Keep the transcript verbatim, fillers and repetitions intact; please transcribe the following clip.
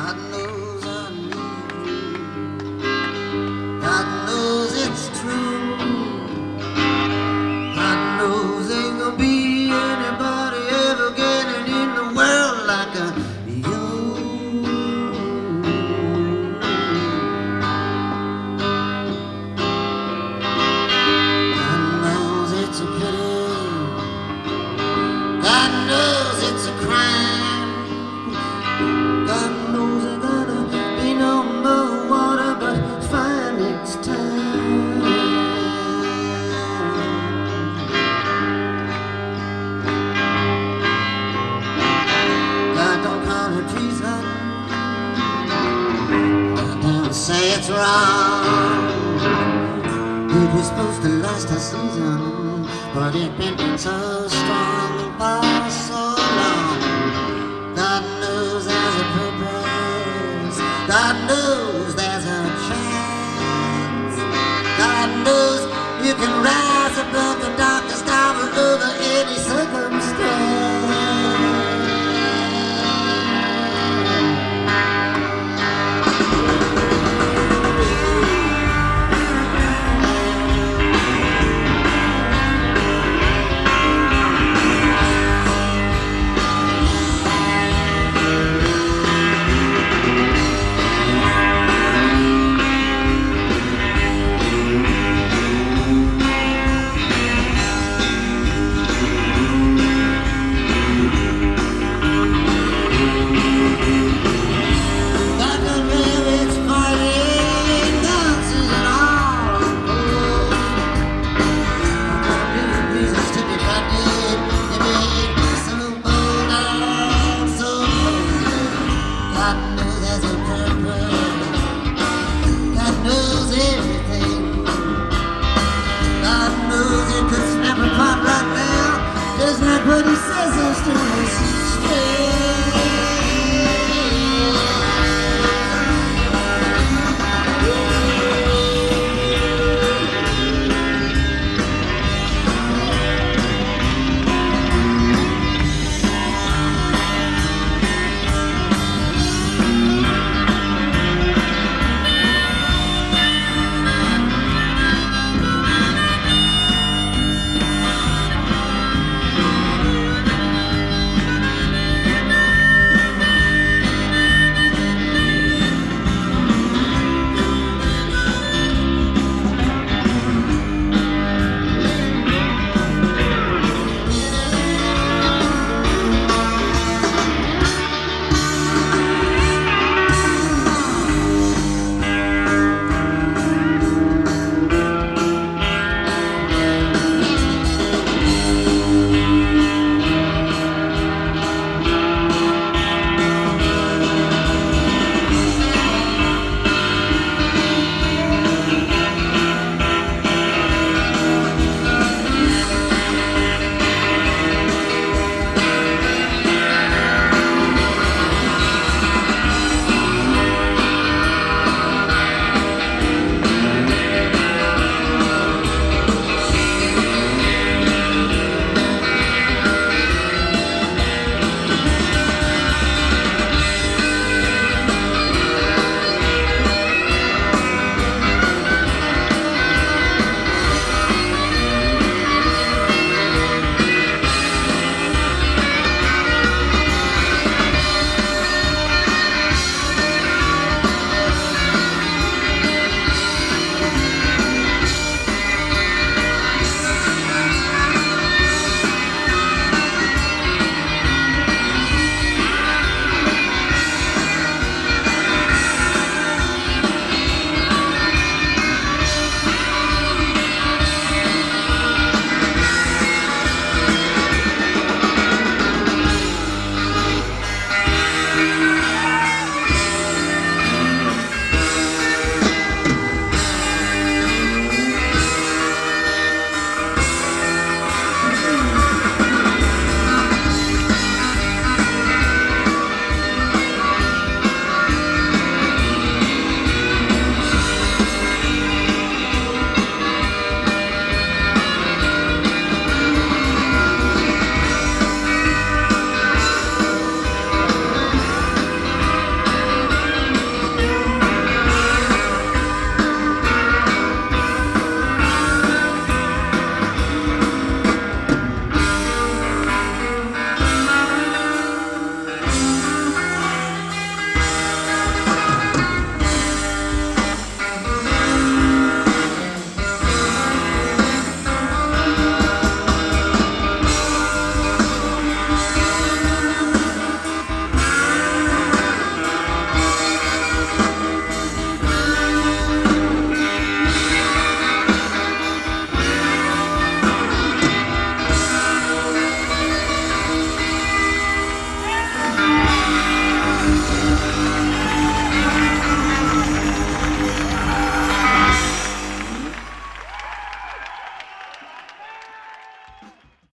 God knows I knew. God knows it's true. God knows ain't gonna be anybody ever getting in the world like a you. God knows it's a pity. God knows it's a crime. God knows there's gonna be no more water, but it's fine next time. God don't call it treason. God don't say it's wrong. It was supposed to last a season, but it's been so strong for so long. God knows there's a purpose. God knows there's a chance. God knows you can rise above the